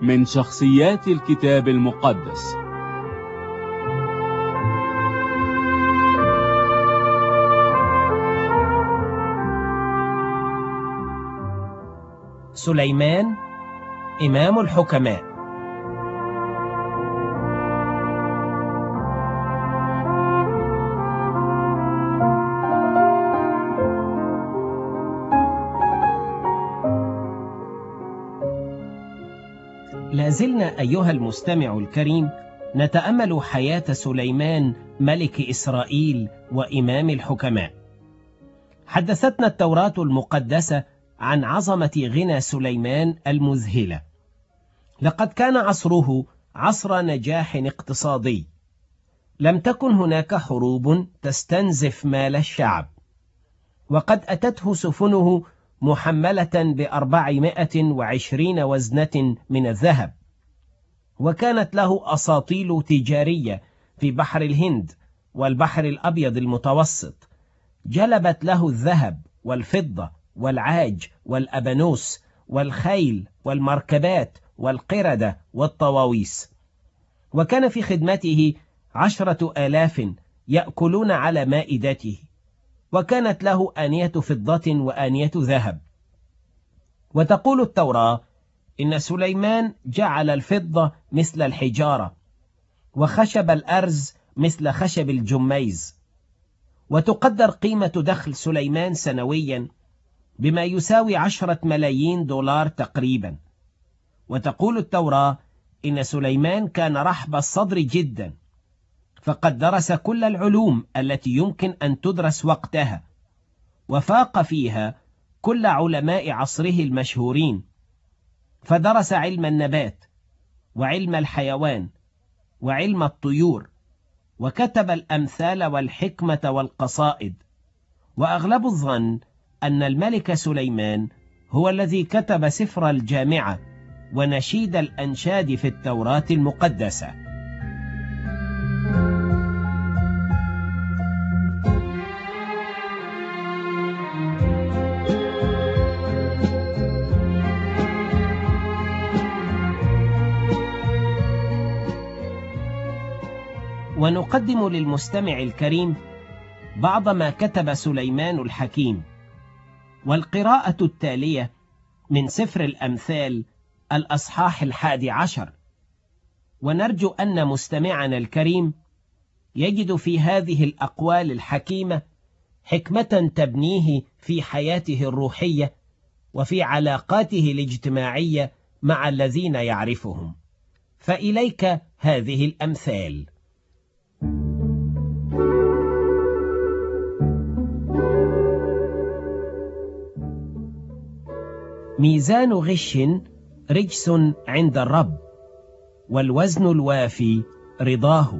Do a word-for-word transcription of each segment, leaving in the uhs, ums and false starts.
من شخصيات الكتاب المقدس. سليمان إمام الحكماء. لازلنا أيها المستمع الكريم نتأمل حياة سليمان ملك إسرائيل وإمام الحكماء. حدثتنا التوراة المقدسة عن عظمة غنى سليمان المذهلة. لقد كان عصره عصر نجاح اقتصادي، لم تكن هناك حروب تستنزف مال الشعب، وقد أتته سفنه محملة بأربعمائة وعشرين وزنة من الذهب، وكانت له أساطيل تجارية في بحر الهند والبحر الأبيض المتوسط، جلبت له الذهب والفضة والعاج والأبانوس والخيل والمركبات والقردة والطواويس. وكان في خدمته عشرة آلاف يأكلون على مائدته، وكانت له آنية فضة وآنية ذهب. وتقول التوراة إن سليمان جعل الفضة مثل الحجارة، وخشب الأرز مثل خشب الجميز. وتقدر قيمة دخل سليمان سنويا بما يساوي عشرة ملايين دولار تقريبا. وتقول التوراة إن سليمان كان رحب الصدر جدا، فقد درس كل العلوم التي يمكن أن تدرس وقتها، وفاق فيها كل علماء عصره المشهورين. فدرس علم النبات وعلم الحيوان وعلم الطيور، وكتب الأمثال والحكمة والقصائد. وأغلب الظن أن الملك سليمان هو الذي كتب سفر الجامعة ونشيد الأنشاد في التوراة المقدسة. ونقدم للمستمع الكريم بعض ما كتب سليمان الحكيم. والقراءة التالية من سفر الأمثال الأصحاح الحادي عشر. ونرجو أن مستمعنا الكريم يجد في هذه الأقوال الحكيمة حكمة تبنيه في حياته الروحية وفي علاقاته الاجتماعية مع الذين يعرفهم. فإليك هذه الأمثال. ميزان غش رجس عند الرب، والوزن الوافي رضاه.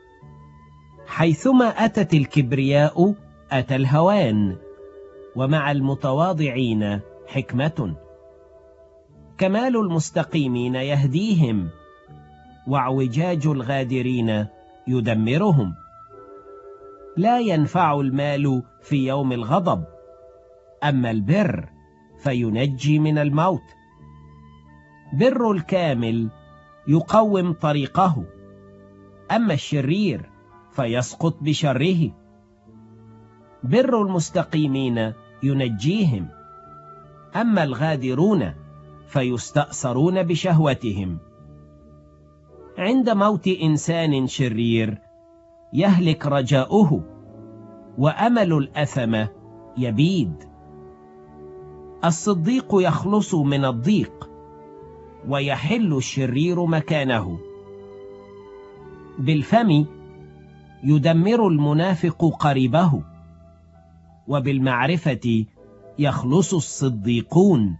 حيثما أتت الكبرياء أتى الهوان، ومع المتواضعين حكمة. كمال المستقيمين يهديهم، واعوجاج الغادرين يدمرهم. لا ينفع المال في يوم الغضب، أما البر فينجي من الموت. بر الكامل يقوم طريقه، أما الشرير فيسقط بشره. بر المستقيمين ينجيهم، أما الغادرون فيستأثرون بشهوتهم. عند موت إنسان شرير يهلك رجاؤه، وأمل الأثم يبيد. الصديق يخلص من الضيق، ويحل الشرير مكانه. بالفم يدمر المنافق قريبه، وبالمعرفة يخلص الصديقون.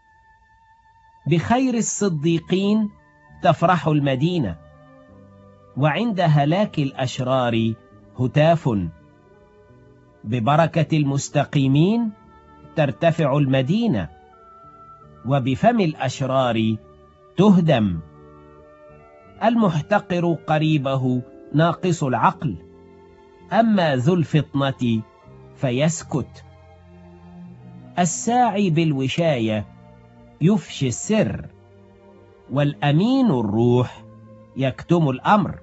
بخير الصديقين تفرح المدينة، وعند هلاك الأشرار هتاف. ببركة المستقيمين ترتفع المدينة، وبفم الأشرار تهدم. المحتقر قريبه ناقص العقل، أما ذو الفطنة فيسكت. الساعي بالوشاية يفشي السر، والأمين الروح يكتم الأمر.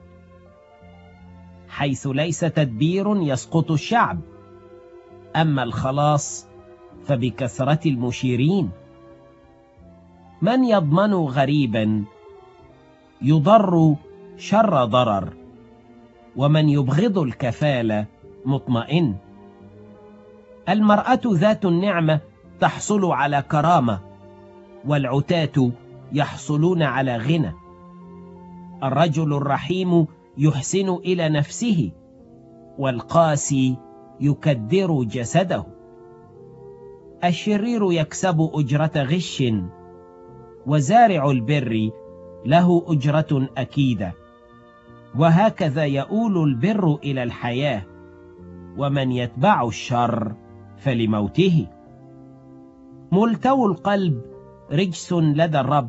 حيث ليس تدبير يسقط الشعب، أما الخلاص فبكثرة المشيرين. من يضمن غريبا يضر شر ضرر، ومن يبغض الكفالة مطمئن. المرأة ذات النعمة تحصل على كرامة، والعتاة يحصلون على غنى. الرجل الرحيم يحسن إلى نفسه، والقاسي يكدر جسده. الشرير يكسب أجرة غش، وزارع البر له أجرة أكيدة. وهكذا يؤول البر إلى الحياة، ومن يتبع الشر فلموته. ملتوي القلب رجس لدى الرب،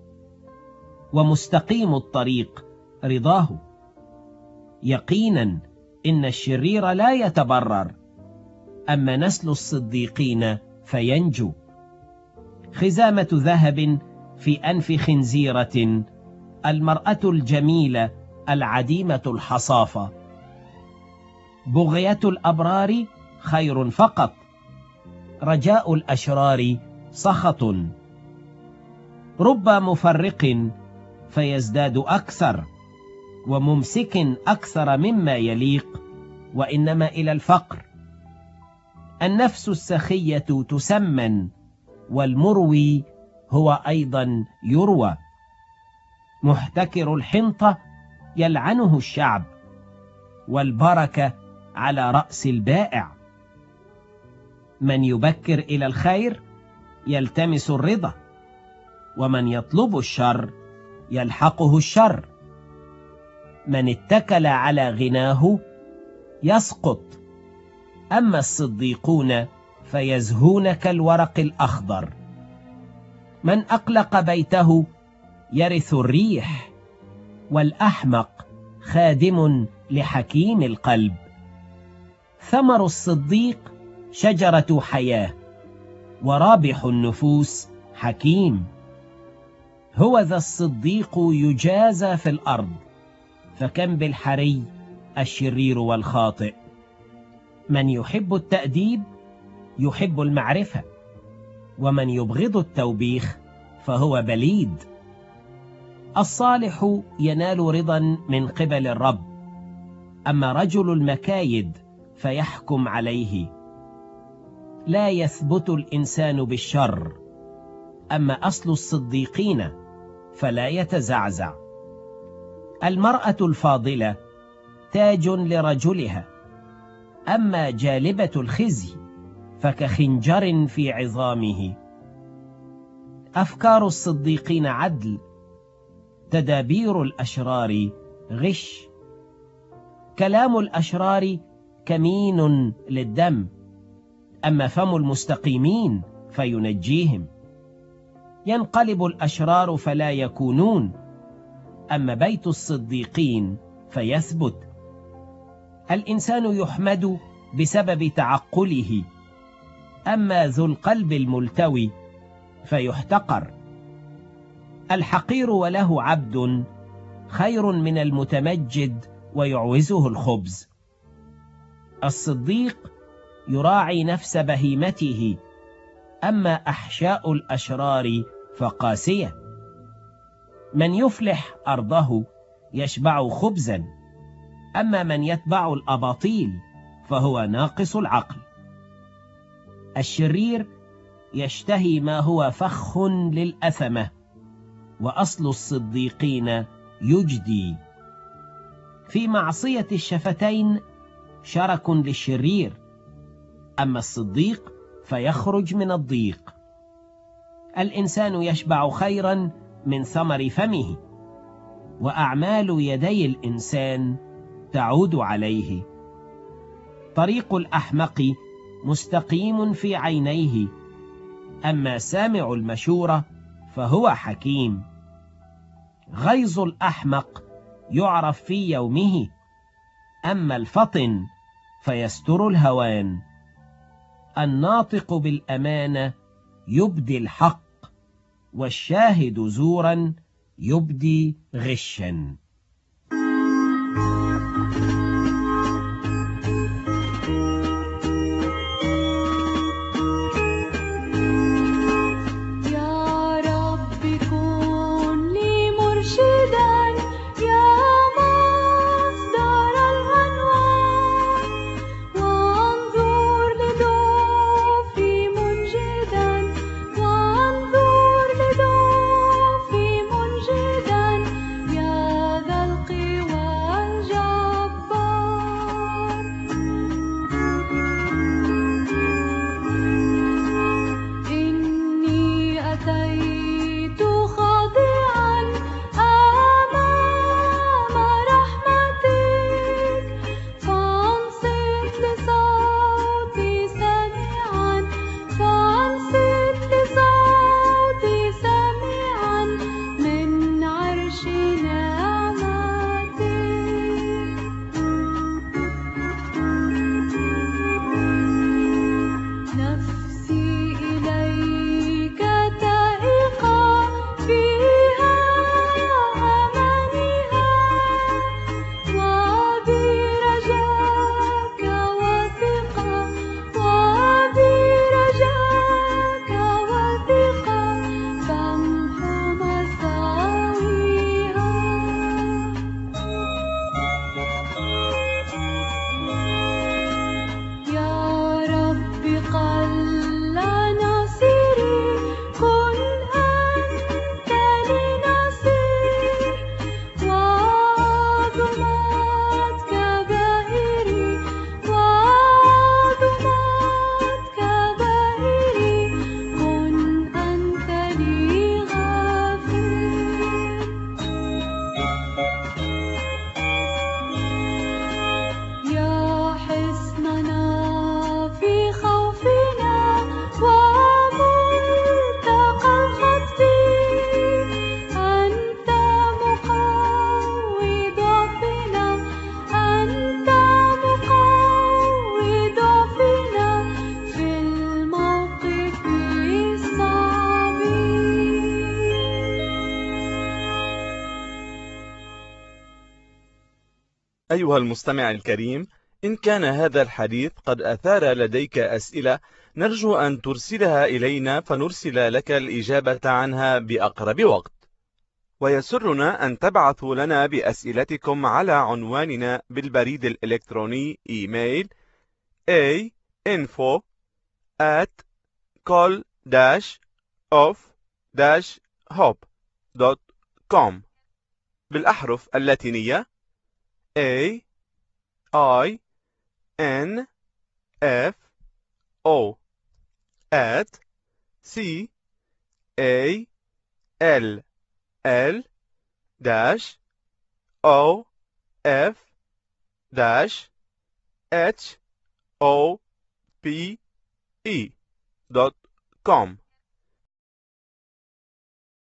ومستقيم الطريق رضاه. يقينا إن الشرير لا يتبرر، أما نسل الصديقين فينجو. خزامة ذهب في أنف خنزيرة، المرأة الجميلة العديمة الحصافة. بغية الأبرار خير فقط، رجاء الأشرار سخط. رب مفرق فيزداد أكثر، وممسك أكثر مما يليق، وإنما إلى الفقر. النفس السخية تسمن، والمروي هو أيضا يروى. محتكر الحنطة يلعنه الشعب، والبركة على رأس البائع. من يبكر إلى الخير يلتمس الرضا، ومن يطلب الشر يلحقه الشر. من اتكل على غناه يسقط، أما الصديقون فيزهون كالورق الأخضر. من أقلق بيته يرث الريح، والأحمق خادم لحكيم القلب. ثمر الصديق شجرة حياة، ورابح النفوس حكيم. هو ذا الصديق يجازى في الأرض، فكم بالحري الشرير والخاطئ. من يحب التأديب يحب المعرفة، ومن يبغض التوبيخ فهو بليد. الصالح ينال رضا من قبل الرب، أما رجل المكايد فيحكم عليه. لا يثبت الإنسان بالشر، أما أصل الصديقين فلا يتزعزع. المرأة الفاضلة تاج لرجلها، أما جالبة الخزي فكخنجر في عظامه. أفكار الصديقين عدل، تدابير الأشرار غش. كلام الأشرار كمين للدم، أما فم المستقيمين فينجيهم. ينقلب الأشرار فلا يكونون، أما بيت الصديقين فيثبت. الإنسان يحمد بسبب تعقله، أما ذو القلب الملتوي فيحتقر. الحقير وله عبد خير من المتمجد ويعوزه الخبز. الصديق يراعي نفس بهيمته، أما أحشاء الأشرار فقاسية. من يفلح أرضه يشبع خبزا، أما من يتبع الأباطيل فهو ناقص العقل. الشرير يشتهي ما هو فخ للأثمة، وأصل الصديقين يجدي. في معصية الشفتين شرك للشرير، أما الصديق فيخرج من الضيق. الإنسان يشبع خيرا من ثمر فمه، وأعمال يدي الإنسان تعود عليه. طريق الأحمق مستقيم في عينيه، أما سامع المشورة فهو حكيم. غيظ الأحمق يعرف في يومه، أما الفطن فيستر الهوان. الناطق بالأمانة يبدي الحق، والشاهد زورا يبدي غشا. أيها المستمع الكريم، إن كان هذا الحديث قد أثار لديك أسئلة نرجو أن ترسلها إلينا فنرسل لك الإجابة عنها بأقرب وقت. ويسرنا أن تبعثوا لنا بأسئلتكم على عنواننا بالبريد الإلكتروني إيميل a info at col dash of dash hope dot com بالأحرف اللاتينية A I N F O at C A L L dash O F dash H O P E dot com.